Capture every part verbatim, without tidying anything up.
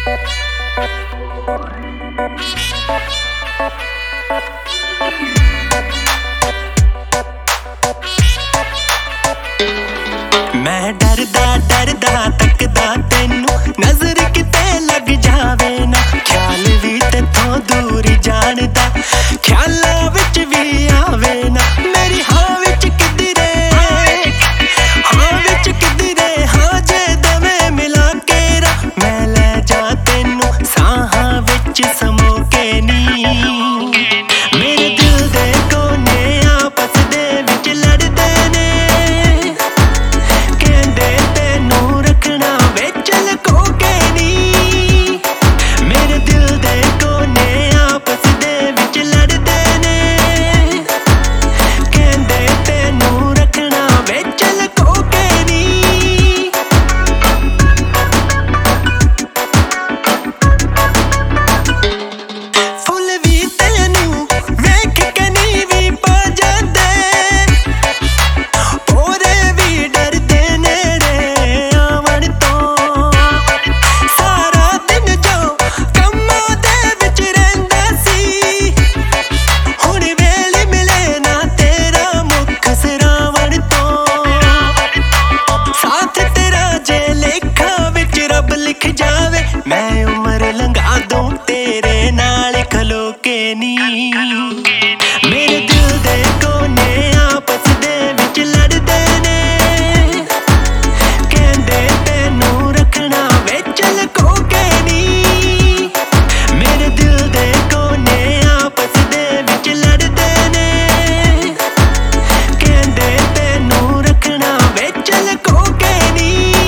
मैं डरदा डरदा तकदा तेनू नजर किते लग जावे ना ख्याल भी तेथों दूर जानदा ख्यालां विच भी आवे ना मेरी हाँ विच किधरे हाँ विच किधरे हाँ जे दवे मिला केरा मैं ले जा तेनू साहां विच समो के नी मेरे दिल दे कोने आपस दे विच लड़दे ने कहंदे तेनू रखना विच लको के नी मेरे दिल दे कोने आपस दे विच लड़दे ने कहंदे तेनू रखना विच लको के नी फुल भी तेनू वेख के नी भी पा जांदे ओरे भी डरदे नेड़े आवन तो सारा दिन जो कम्मां दे विच रहिंदा सी हुण वेले मिले ना तेरा मुख सिरावण तो साथ तेरा जे लेखा विच रब लिख जावे मैं उम्र लंघा दूं तेरे नाल खलो के नी मेरे दिल दे कोने आपस दे विच लड़दे ने कहंदे तेनू रखना विच लको के नी मेरे दिल दे कोने आपस दे विच लड़दे ने कहंदे तेनू रखना विच लको के नी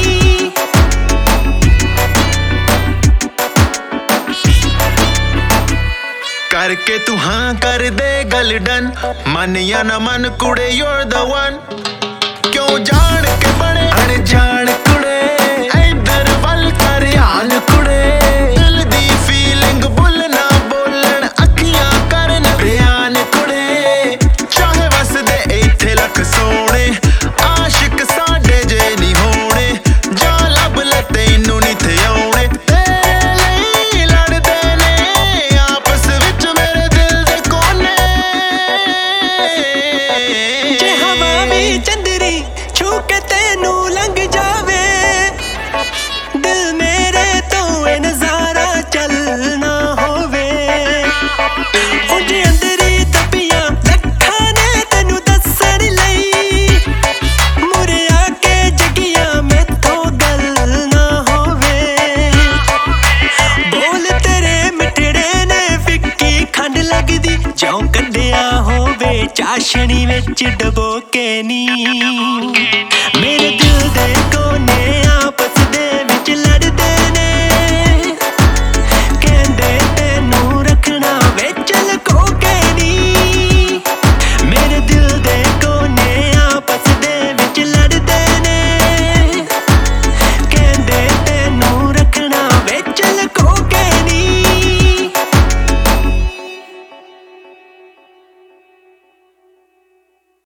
करके तू हाँ कर दे गल डन मन या ना मन कुड़े you're the one क्यों जान के बड़े अनजान कुड़े इधर वल कर हाल कुड़े दिल दी फीलिंग बुल ना बोलन अखियां करन बयान कुड़े चाहे वस दे इथे लख सोने आशिक साडे जे नी होने जा लब ले तैनू नी थे आउणे तेरे लई लड़दे ने आपस विच मेरे दिल दे कोने जे हवा भी चंदरी छू के तेनू लंघ जावे दिल मेरे तो ए नजारा चलना होवे उंज अंदरी तपियां लखां ने तेनू दस्सण लई मुरे आके जगिया मैथों गल ना होवे बोल तेरे मिठड़े ने फिक्की खंड लगदी जौं कड्डिया होवे चाशनी विच डबो के नी